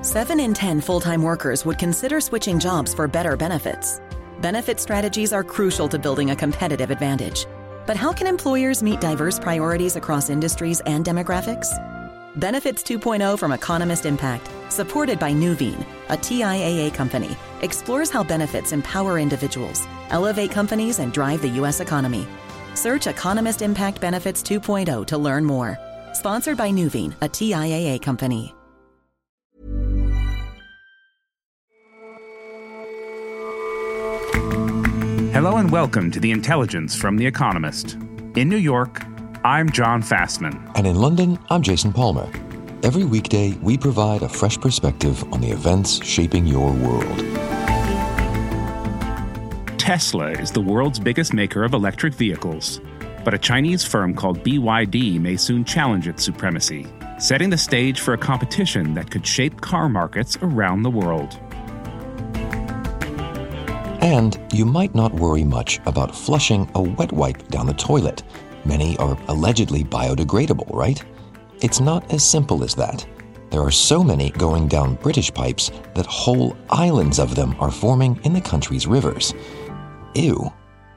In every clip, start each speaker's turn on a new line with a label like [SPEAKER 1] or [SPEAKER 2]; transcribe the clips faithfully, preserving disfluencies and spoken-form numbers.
[SPEAKER 1] Seven in ten full-time workers would consider switching jobs for better benefits. Benefit strategies are crucial to building a competitive advantage. But how can employers meet diverse priorities across industries and demographics? Benefits two point oh from Economist Impact, supported by Nuveen, a T I A A company, explores how benefits empower individuals, elevate companies, and drive the U S economy. Search Economist Impact Benefits two point oh to learn more. Sponsored by Nuveen, a T I A A company.
[SPEAKER 2] Hello and welcome to The Intelligence from The Economist. In New York, I'm John Fastman.
[SPEAKER 3] And in London, I'm Jason Palmer. Every weekday, we provide a fresh perspective on the events shaping your world.
[SPEAKER 2] Tesla is the world's biggest maker of electric vehicles, but a Chinese firm called B Y D may soon challenge its supremacy, setting the stage for a competition that could shape car markets around the world.
[SPEAKER 3] And you might not worry much about flushing a wet wipe down the toilet. Many are allegedly biodegradable, right? It's not as simple as that. There are so many going down British pipes that whole islands of them are forming in the country's rivers. Ew.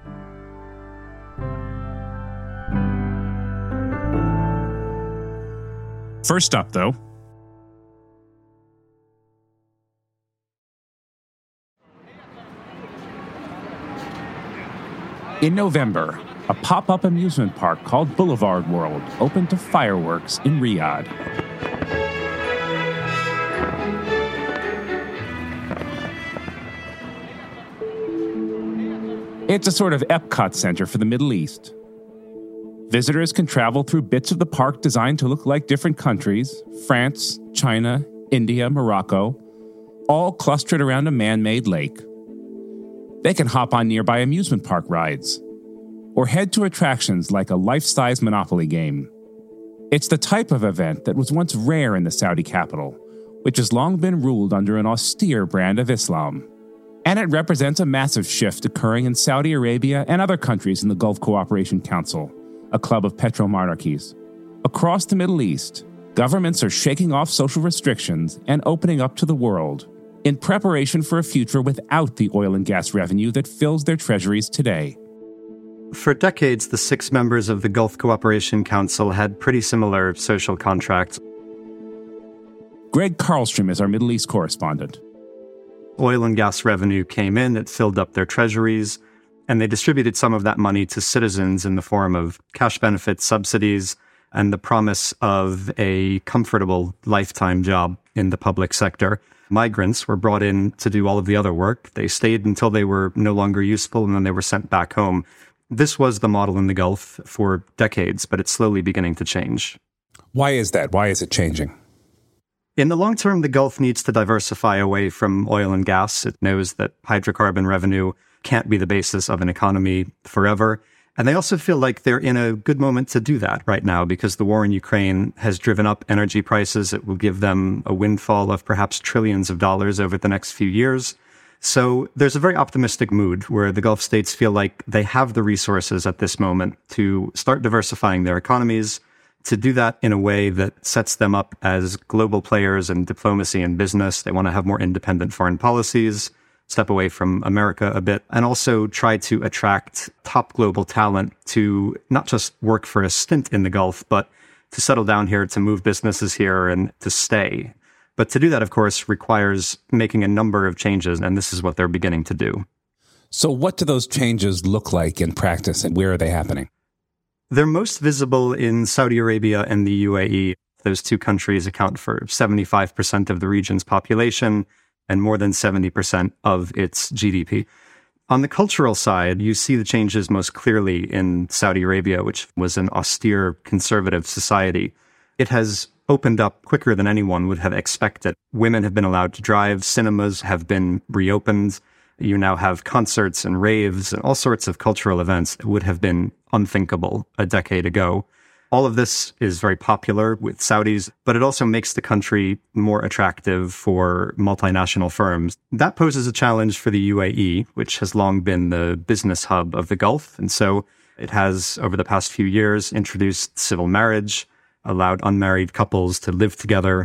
[SPEAKER 2] First up, though, in November, a pop-up amusement park called Boulevard World opened to fireworks in Riyadh. It's a sort of Epcot center for the Middle East. Visitors can travel through bits of the park designed to look like different countries: France, China, India, Morocco, all clustered around a man-made lake. They can hop on nearby amusement park rides, or head to attractions like a life-size Monopoly game. It's the type of event that was once rare in the Saudi capital, which has long been ruled under an austere brand of Islam. And it represents a massive shift occurring in Saudi Arabia and other countries in the Gulf Cooperation Council, a club of petromonarchies. Across the Middle East, governments are shaking off social restrictions and opening up to the world, in preparation for a future without the oil and gas revenue that fills their treasuries today.
[SPEAKER 4] For decades, the six members of the Gulf Cooperation Council had pretty similar social contracts.
[SPEAKER 2] Greg Karlstrom is our Middle East correspondent.
[SPEAKER 4] Oil and gas revenue came in, it filled up their treasuries, and they distributed some of that money to citizens in the form of cash benefits, subsidies, and the promise of a comfortable lifetime job in the public sector. Migrants were brought in to do all of the other work. They stayed until they were no longer useful, and then they were sent back home. This was the model in the Gulf for decades, but it's slowly beginning to change.
[SPEAKER 2] Why is that? Why is it changing?
[SPEAKER 4] In the long term, the Gulf needs to diversify away from oil and gas. It knows that hydrocarbon revenue can't be the basis of an economy forever. And they also feel like they're in a good moment to do that right now because the war in Ukraine has driven up energy prices. It will give them a windfall of perhaps trillions of dollars over the next few years. So there's a very optimistic mood where the Gulf states feel like they have the resources at this moment to start diversifying their economies, to do that in a way that sets them up as global players in diplomacy and business. They want to have more independent foreign policies, step away from America a bit, and also try to attract top global talent to not just work for a stint in the Gulf, but to settle down here, to move businesses here, and to stay. But to do that, of course, requires making a number of changes, and this is what they're beginning to do.
[SPEAKER 2] So what do those changes look like in practice, and where are they happening?
[SPEAKER 4] They're most visible in Saudi Arabia and the U A E. Those two countries account for seventy-five percent of the region's population and more than seventy percent of its G D P. On the cultural side, you see the changes most clearly in Saudi Arabia, which was an austere, conservative society. It has opened up quicker than anyone would have expected. Women have been allowed to drive, cinemas have been reopened. You now have concerts and raves and all sorts of cultural events that would have been unthinkable a decade ago. All of this is very popular with Saudis, but it also makes the country more attractive for multinational firms. That poses a challenge for the U A E, which has long been the business hub of the Gulf. And so it has, over the past few years, introduced civil marriage, allowed unmarried couples to live together,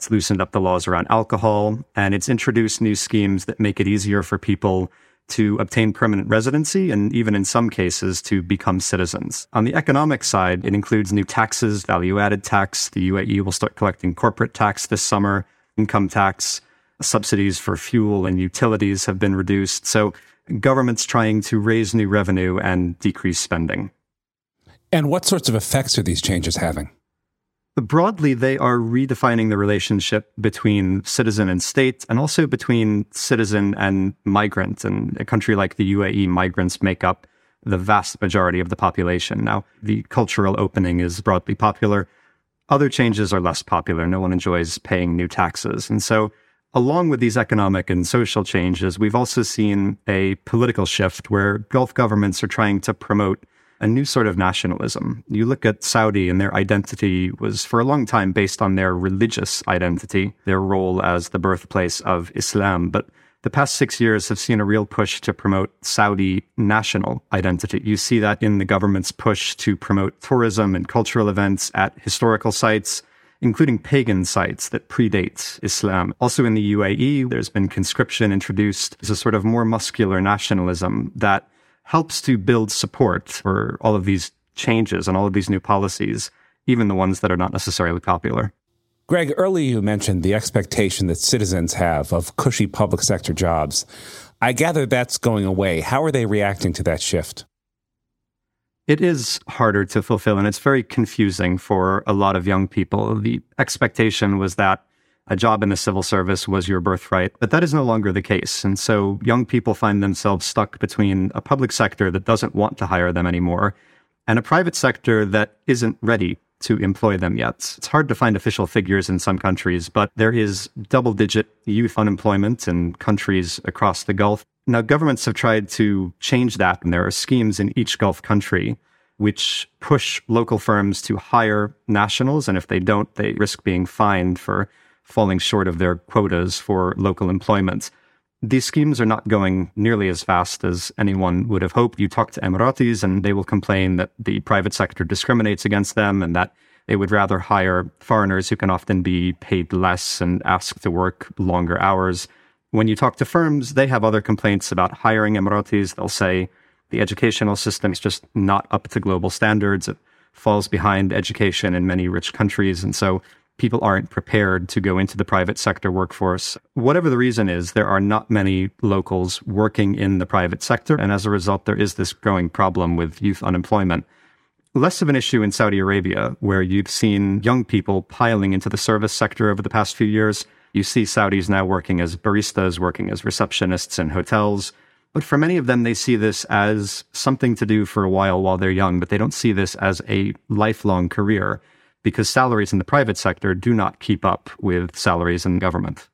[SPEAKER 4] It's loosened up the laws around alcohol, and it's introduced new schemes that make it easier for people to obtain permanent residency and even in some cases to become citizens. On the economic side, it includes new taxes, value-added tax. The U A E will start collecting corporate tax this summer, income tax, subsidies for fuel and utilities have been reduced. So government's trying to raise new revenue and decrease spending.
[SPEAKER 2] And what sorts of effects are these changes having?
[SPEAKER 4] Broadly, they are redefining the relationship between citizen and state, and also between citizen and migrant. In a country like the U A E, migrants make up the vast majority of the population. Now, the cultural opening is broadly popular. Other changes are less popular. No one enjoys paying new taxes. And so, along with these economic and social changes, we've also seen a political shift where Gulf governments are trying to promote a new sort of nationalism. You look at Saudi, and their identity was for a long time based on their religious identity, their role as the birthplace of Islam. But the past six years have seen a real push to promote Saudi national identity. You see that in the government's push to promote tourism and cultural events at historical sites, including pagan sites that predate Islam. Also in the U A E, there's been conscription introduced as a sort of more muscular nationalism that helps to build support for all of these changes and all of these new policies, even the ones that are not necessarily popular.
[SPEAKER 2] Greg, earlier you mentioned the expectation that citizens have of cushy public sector jobs. I gather that's going away. How are they reacting to that shift?
[SPEAKER 4] It is harder to fulfill, and it's very confusing for a lot of young people. The expectation was that a job in the civil service was your birthright, but that is no longer the case. And so young people find themselves stuck between a public sector that doesn't want to hire them anymore and a private sector that isn't ready to employ them yet. It's hard to find official figures in some countries, but there is double-digit youth unemployment in countries across the Gulf. Now, governments have tried to change that, and there are schemes in each Gulf country which push local firms to hire nationals, and if they don't, they risk being fined for falling short of their quotas for local employment. These schemes are not going nearly as fast as anyone would have hoped. You talk to Emiratis and they will complain that the private sector discriminates against them and that they would rather hire foreigners who can often be paid less and asked to work longer hours. When you talk to firms, they have other complaints about hiring Emiratis. They'll say the educational system is just not up to global standards. It falls behind education in many rich countries. And so people aren't prepared to go into the private sector workforce. Whatever the reason is, there are not many locals working in the private sector. And as a result, there is this growing problem with youth unemployment. Less of an issue in Saudi Arabia, where you've seen young people piling into the service sector over the past few years. You see Saudis now working as baristas, working as receptionists in hotels. But for many of them, they see this as something to do for a while while they're young, but they don't see this as a lifelong career, because salaries in the private sector do not keep up with salaries in government.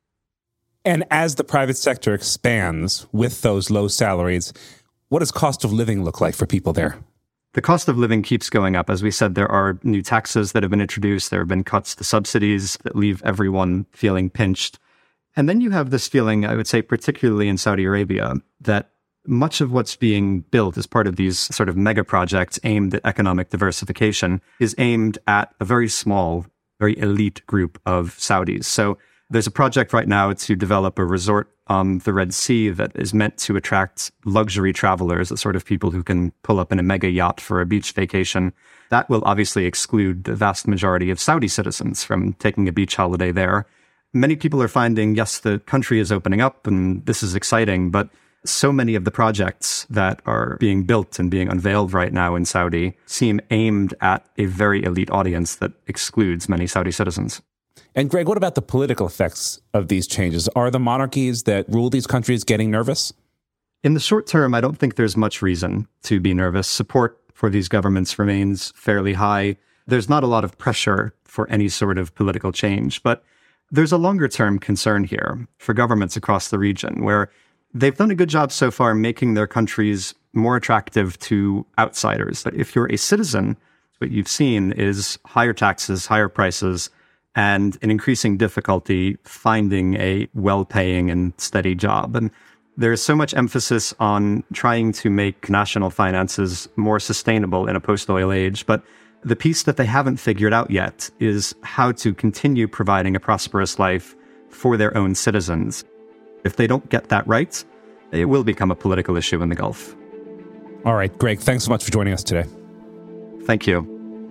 [SPEAKER 2] And as the private sector expands with those low salaries, what does cost of living look like for people there?
[SPEAKER 4] The cost of living keeps going up. As we said, there are new taxes that have been introduced. There have been cuts to subsidies that leave everyone feeling pinched. And then you have this feeling, I would say, particularly in Saudi Arabia, that much of what's being built as part of these sort of mega projects aimed at economic diversification is aimed at a very small, very elite group of Saudis. So there's a project right now to develop a resort on the Red Sea that is meant to attract luxury travelers, the sort of people who can pull up in a mega yacht for a beach vacation. That will obviously exclude the vast majority of Saudi citizens from taking a beach holiday there. Many people are finding, yes, the country is opening up and this is exciting, but so many of the projects that are being built and being unveiled right now in Saudi seem aimed at a very elite audience that excludes many Saudi citizens.
[SPEAKER 2] And Greg, what about the political effects of these changes? Are the monarchies that rule these countries getting nervous?
[SPEAKER 4] In the short term, I don't think there's much reason to be nervous. Support for these governments remains fairly high. There's not a lot of pressure for any sort of political change, but there's a longer-term concern here for governments across the region where they've done a good job so far making their countries more attractive to outsiders. But if you're a citizen, what you've seen is higher taxes, higher prices, and an increasing difficulty finding a well-paying and steady job. And there's so much emphasis on trying to make national finances more sustainable in a post-oil age, but The piece that they haven't figured out yet is how to continue providing a prosperous life for their own citizens. If they don't get that right, it will become a political issue in the Gulf.
[SPEAKER 2] All right, Greg, thanks so much for joining us today.
[SPEAKER 4] Thank you.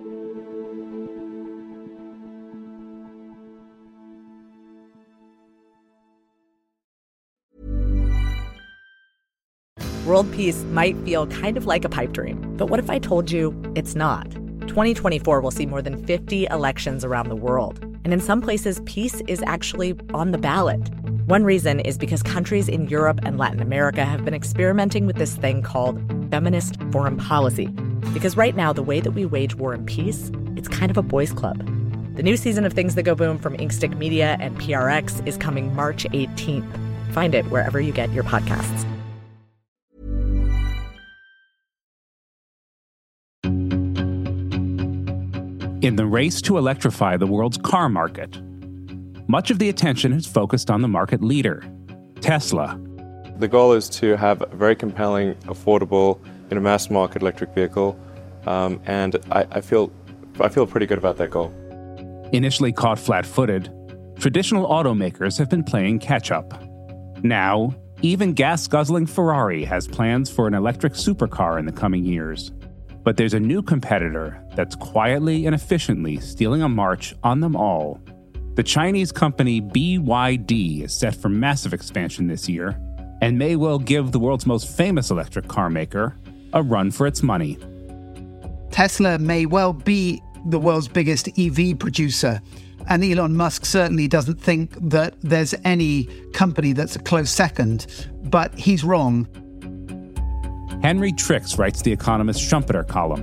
[SPEAKER 5] World peace might feel kind of like a pipe dream, but what if I told you it's not? twenty twenty-four will see more than fifty elections around the world, and in some places, peace is actually on the ballot. One reason is because countries in Europe and Latin America have been experimenting with this thing called feminist foreign policy. Because right now, the way that we wage war and peace, it's kind of a boys' club. The new season of Things That Go Boom from Inkstick Media and P R X is coming March eighteenth. Find it wherever you get your podcasts.
[SPEAKER 2] In the race to electrify the world's car market, much of the attention is focused on the market leader, Tesla.
[SPEAKER 6] The goal is to have a very compelling, affordable, you know, mass market electric vehicle, um, and I, I feel I feel pretty good about that goal.
[SPEAKER 2] Initially caught flat-footed, traditional automakers have been playing catch-up. Now, even gas-guzzling Ferrari has plans for an electric supercar in the coming years. But there's a new competitor that's quietly and efficiently stealing a march on them all. The Chinese company B Y D is set for massive expansion this year and may well give the world's most famous electric car maker a run for its money.
[SPEAKER 7] Tesla may well be the world's biggest E V producer, and Elon Musk certainly doesn't think that there's any company that's a close second, but he's wrong.
[SPEAKER 2] Henry Tricks writes the Economist Schumpeter column.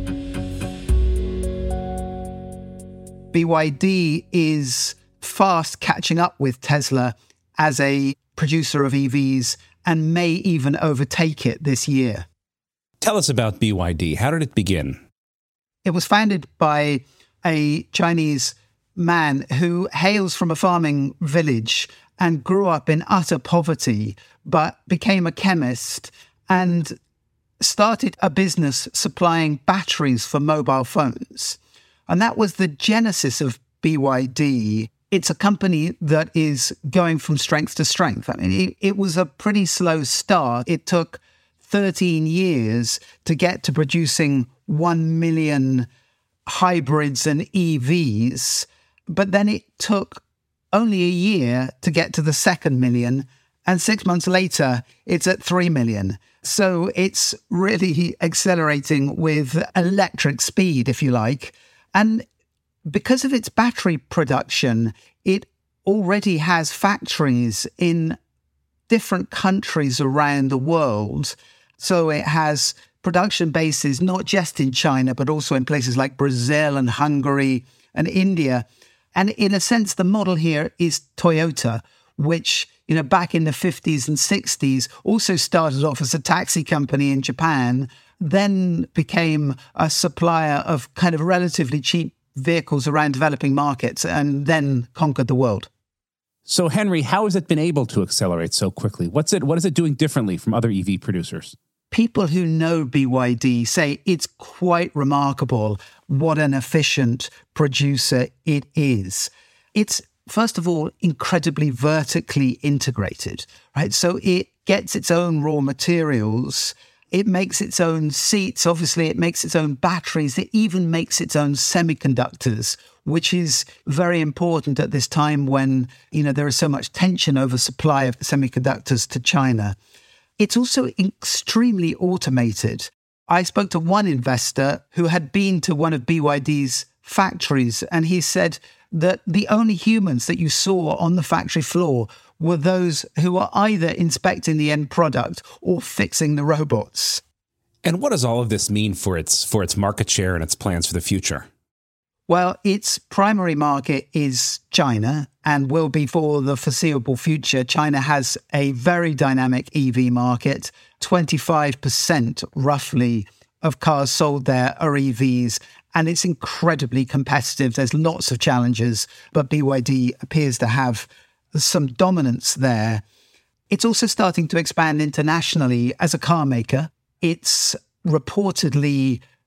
[SPEAKER 7] B Y D is fast catching up with Tesla as a producer of E Vs and may even overtake it this year.
[SPEAKER 2] Tell us about B Y D. How did it begin?
[SPEAKER 7] It was founded by a Chinese man who hails from a farming village and grew up in utter poverty, but became a chemist and started a business supplying batteries for mobile phones. And that was the genesis of B Y D. It's a company that is going from strength to strength. I mean, it, it was a pretty slow start. It took thirteen years to get to producing one million hybrids and E Vs. But then it took only a year to get to the second million. And six months later, it's at three million. So it's really accelerating with electric speed, if you like. And because of its battery production, it already has factories in different countries around the world. So it has production bases not just in China, but also in places like Brazil and Hungary and India. And in a sense, the model here is Toyota, which, you know, back in the fifties and sixties, also started off as a taxi company in Japan, then became a supplier of kind of relatively cheap vehicles around developing markets, and then conquered the world.
[SPEAKER 2] So, Henry, how has it been able to accelerate so quickly? What's it? What is it doing differently from other E V producers?
[SPEAKER 7] People who know B Y D say it's quite remarkable what an efficient producer it is. It's, first of all, incredibly vertically integrated, right? So it gets its own raw materials, it makes its own seats, obviously it makes its own batteries, it even makes its own semiconductors, which is very important at this time when, you know, there is so much tension over supply of semiconductors to China. It's also extremely automated. I spoke to one investor who had been to one of B Y D's factories, and he said that the only humans that you saw on the factory floor were those who were either inspecting the end product or fixing the robots.
[SPEAKER 2] And what does all of this mean for its for its market share and its plans for the future?
[SPEAKER 7] Well, its primary market is China and will be for the foreseeable future. China has a very dynamic E V market. twenty-five percent roughly of cars sold there are E Vs, and it's incredibly competitive. There's lots of challenges, but B Y D appears to have some dominance there. It's also starting to expand internationally as a car maker. It's reportedly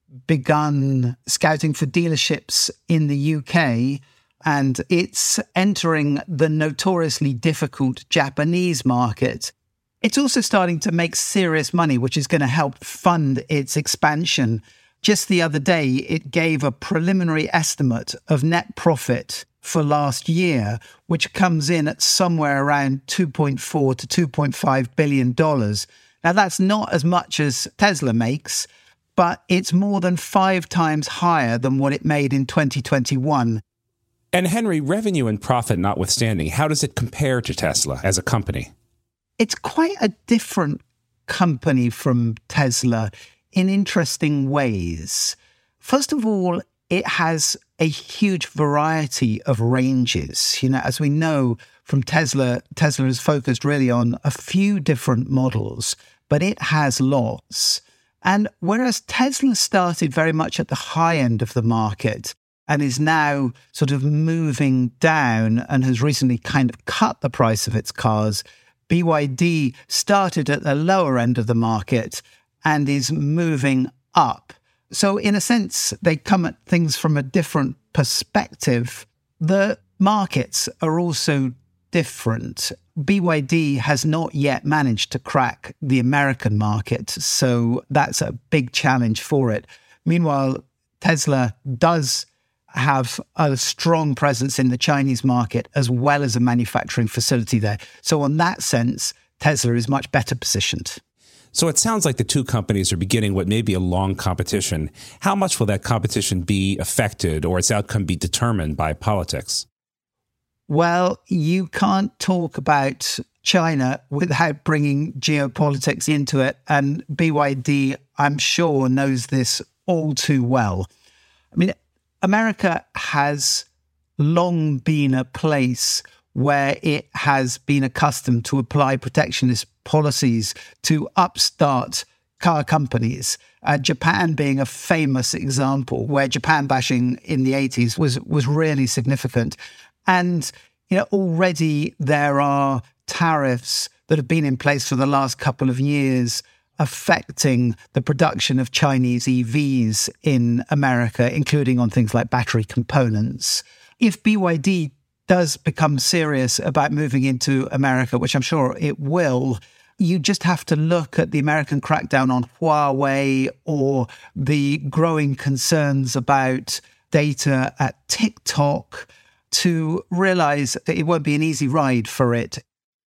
[SPEAKER 7] begun scouting for dealerships in the U K, and it's entering the notoriously difficult Japanese market. It's also starting to make serious money, which is going to help fund its expansion. Just the other day, it gave a preliminary estimate of net profit for last year, which comes in at somewhere around two point four to two point five billion dollars. Now, that's not as much as Tesla makes, but it's more than five times higher than what it made in twenty twenty-one.
[SPEAKER 2] And Henry, revenue and profit notwithstanding, how does it compare to Tesla as a company?
[SPEAKER 7] It's quite a different company from Tesla in interesting ways. First of all, it has a huge variety of ranges. You know, as we know from Tesla, Tesla is focused really on a few different models, but it has lots. And whereas Tesla started very much at the high end of the market and is now sort of moving down and has recently kind of cut the price of its cars, B Y D started at the lower end of the market and is moving up. So in a sense, they come at things from a different perspective. The markets are also different. B Y D has not yet managed to crack the American market, so that's a big challenge for it. Meanwhile, Tesla does have a strong presence in the Chinese market as well as a manufacturing facility there. So in that sense, Tesla is much better positioned.
[SPEAKER 2] So it sounds like the two companies are beginning what may be a long competition. How much will that competition be affected or its outcome be determined by politics?
[SPEAKER 7] Well, you can't talk about China without bringing geopolitics into it. And B Y D, I'm sure, knows this all too well. I mean, America has long been a place where it has been accustomed to apply protectionist policies to upstart car companies. Uh, Japan being a famous example, where Japan bashing in the eighties was was really significant. And you know, already there are tariffs that have been in place for the last couple of years affecting the production of Chinese E Vs in America, including on things like battery components. If B Y D does become serious about moving into America, which I'm sure it will, you just have to look at the American crackdown on Huawei or the growing concerns about data at TikTok to realize that it won't be an easy ride for it.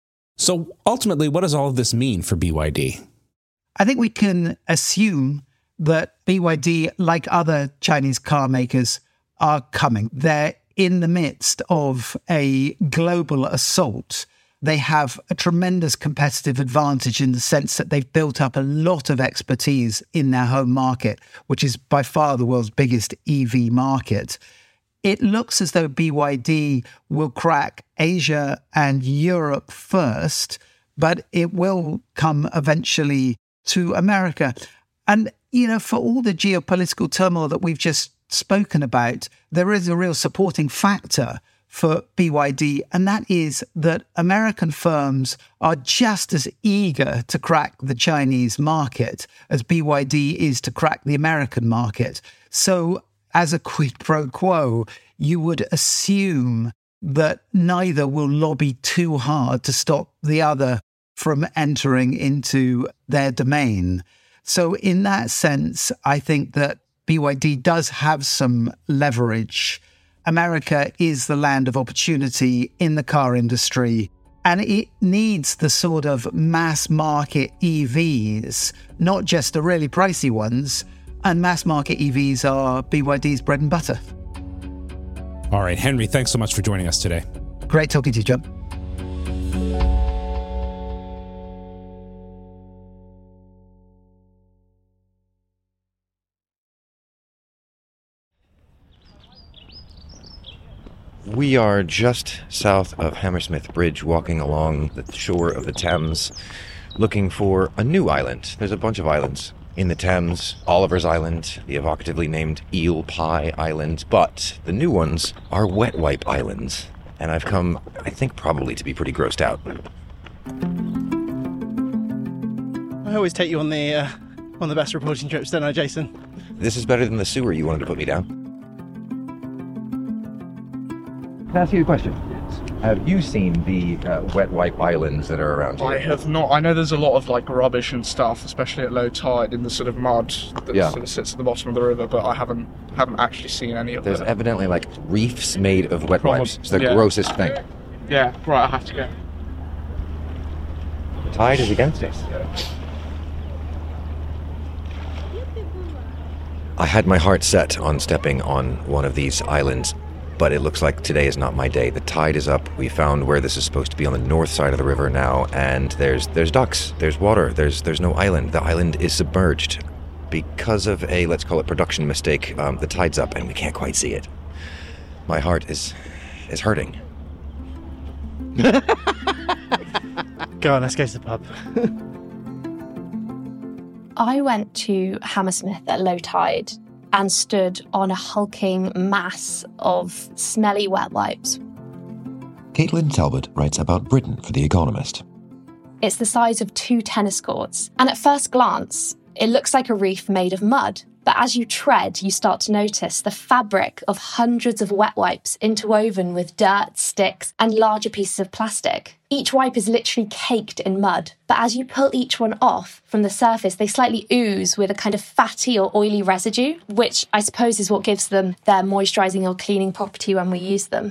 [SPEAKER 2] So ultimately, what does all of this mean for B Y D?
[SPEAKER 7] I think we can assume that B Y D, like other Chinese car makers, are coming. They're in the midst of a global assault. They have a tremendous competitive advantage in the sense that they've built up a lot of expertise in their home market, which is by far the world's biggest E V market. It looks as though B Y D will crack Asia and Europe first, but it will come eventually to America. And, you know, for all the geopolitical turmoil that we've just spoken about, there is a real supporting factor for B Y D, and that is that American firms are just as eager to crack the Chinese market as B Y D is to crack the American market. So as a quid pro quo, you would assume that neither will lobby too hard to stop the other from entering into their domain. So in that sense, I think that B Y D does have some leverage. America is the land of opportunity in the car industry, and it needs the sort of mass market E Vs, not just the really pricey ones. And mass market E Vs are B Y D's bread and butter.
[SPEAKER 2] All right, Henry, thanks so much for joining us today.
[SPEAKER 7] Great talking to you, John.
[SPEAKER 3] We are just south of Hammersmith Bridge, walking along the shore of the Thames, looking for a new island. There's a bunch of islands in the Thames. Oliver's Island, the evocatively named Eel Pie Island, but the new ones are Wet Wipe Islands. And I've come, I think, probably to be pretty grossed out.
[SPEAKER 8] I always take you on the uh, on the best reporting trips, don't I, Jason?
[SPEAKER 3] This is better than the sewer you wanted to put me down. Can I ask you a question? Have you seen the uh, wet wipe islands that are around here?
[SPEAKER 8] I have not. I know there's a lot of like rubbish and stuff, especially at low tide in the sort of mud that
[SPEAKER 3] Yeah.
[SPEAKER 8] sort of sits at the bottom of the river, but I haven't haven't actually seen any of
[SPEAKER 3] There's
[SPEAKER 8] them.
[SPEAKER 3] evidently like reefs made of wet
[SPEAKER 8] Prob-
[SPEAKER 3] wipes. It's the
[SPEAKER 8] yeah.
[SPEAKER 3] grossest thing.
[SPEAKER 8] Yeah, right, I have to go.
[SPEAKER 3] The tide is against us. I had my heart set on stepping on one of these islands, but it looks like today is not my day. The tide is up. We found where this is supposed to be on the north side of the river now, and there's there's ducks, there's water, there's there's no island. The island is submerged because of a, let's call it, production mistake. Um, the tide's up and we can't quite see it. My heart is is hurting.
[SPEAKER 9] Go on, let's go to the pub.
[SPEAKER 10] I went to Hammersmith at low tide and stood on a hulking mass of smelly wet wipes.
[SPEAKER 3] Caitlin Talbot writes about Britain for The Economist.
[SPEAKER 10] It's the size of two tennis courts, and at first glance, it looks like a reef made of mud. But as you tread, you start to notice the fabric of hundreds of wet wipes interwoven with dirt, sticks, and larger pieces of plastic. Each wipe is literally caked in mud, but as you pull each one off from the surface, they slightly ooze with a kind of fatty or oily residue, which I suppose is what gives them their moisturising or cleaning property when we use them.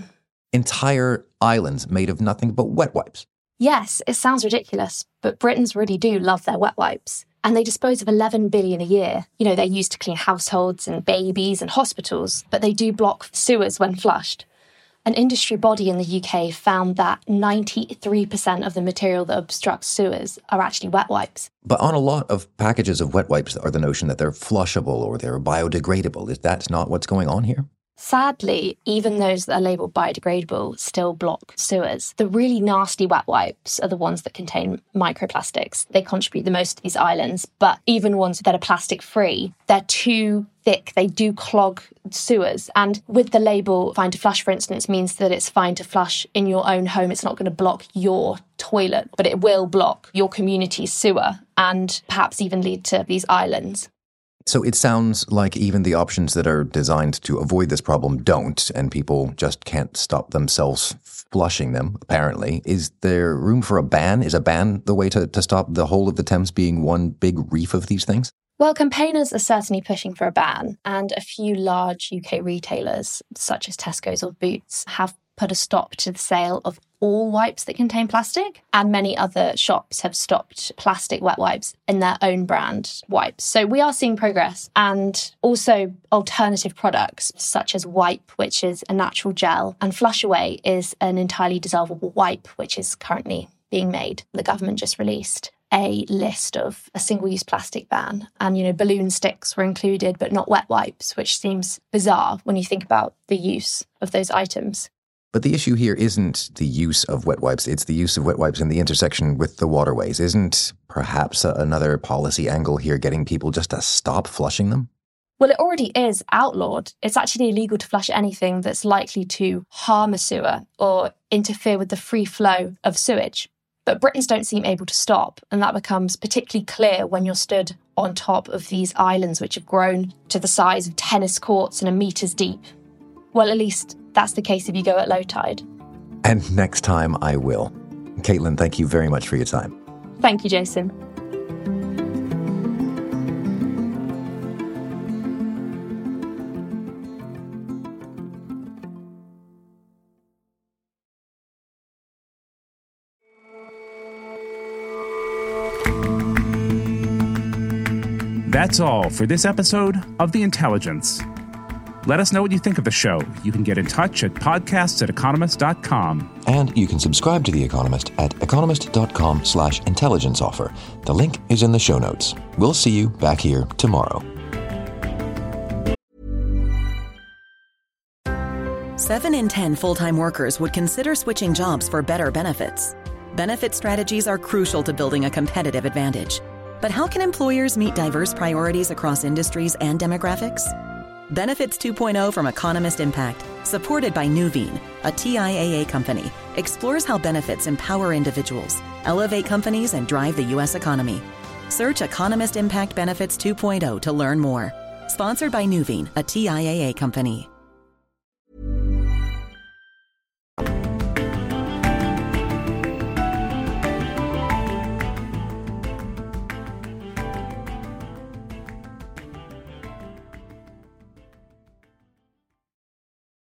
[SPEAKER 3] Entire islands made of nothing but wet wipes.
[SPEAKER 10] Yes, it sounds ridiculous, but Britons really do love their wet wipes. And they dispose of eleven billion a year. You know, they're used to clean households and babies and hospitals, but they do block sewers when flushed. An industry body in the U K found that ninety-three percent of the material that obstructs sewers are actually wet wipes.
[SPEAKER 3] But on a lot of packages of wet wipes are the notion that they're flushable or they're biodegradable. Is that not what's going on here?
[SPEAKER 10] Sadly, even those that are labelled biodegradable still block sewers. The really nasty wet wipes are the ones that contain microplastics. They contribute the most to these islands, but even ones that are plastic-free, they're too thick. They do clog sewers. And with the label fine to flush, for instance, means that it's fine to flush in your own home. It's not going to block your toilet, but it will block your community's sewer and perhaps even lead to these islands.
[SPEAKER 3] So it sounds like even the options that are designed to avoid this problem don't, and people just can't stop themselves flushing them, apparently. Is there room for a ban? Is a ban the way to, to stop the whole of the Thames being one big reef of these things?
[SPEAKER 10] Well, campaigners are certainly pushing for a ban, and a few large U K retailers, such as Tesco's or Boots, have put a stop to the sale of all wipes that contain plastic, and many other shops have stopped plastic wet wipes in their own brand wipes. So we are seeing progress, and also alternative products such as Wipe, which is a natural gel, and Flush Away is an entirely dissolvable wipe, which is currently being made. The government just released a list of a single-use plastic ban, and, you know, balloon sticks were included, but not wet wipes, which seems bizarre when you think about the use of those items.
[SPEAKER 3] But the issue here isn't the use of wet wipes, it's the use of wet wipes in the intersection with the waterways. Isn't perhaps a, another policy angle here getting people just to stop flushing them?
[SPEAKER 10] Well, it already is outlawed. It's actually illegal to flush anything that's likely to harm a sewer or interfere with the free flow of sewage. But Britons don't seem able to stop, and that becomes particularly clear when you're stood on top of these islands, which have grown to the size of tennis courts and are metres deep. Well, at least that's the case if you go at low tide.
[SPEAKER 3] And next time I will. Caitlin, thank you very much for your time.
[SPEAKER 10] Thank you, Jason.
[SPEAKER 2] That's all for this episode of The Intelligence. Let us know what you think of the show. You can get in touch at podcasts at economist dot com.
[SPEAKER 3] And you can subscribe to The Economist at economist.com slash intelligence offer. The link is in the show notes. We'll see you back here tomorrow.
[SPEAKER 1] Seven in ten full-time workers would consider switching jobs for better benefits. Benefit strategies are crucial to building a competitive advantage. But how can employers meet diverse priorities across industries and demographics? Benefits two point oh from Economist Impact, supported by Nuveen, a T I A A company, explores how benefits empower individuals, elevate companies, and drive the U S economy. Search Economist Impact Benefits two point oh to learn more. Sponsored by Nuveen, a T I A A company.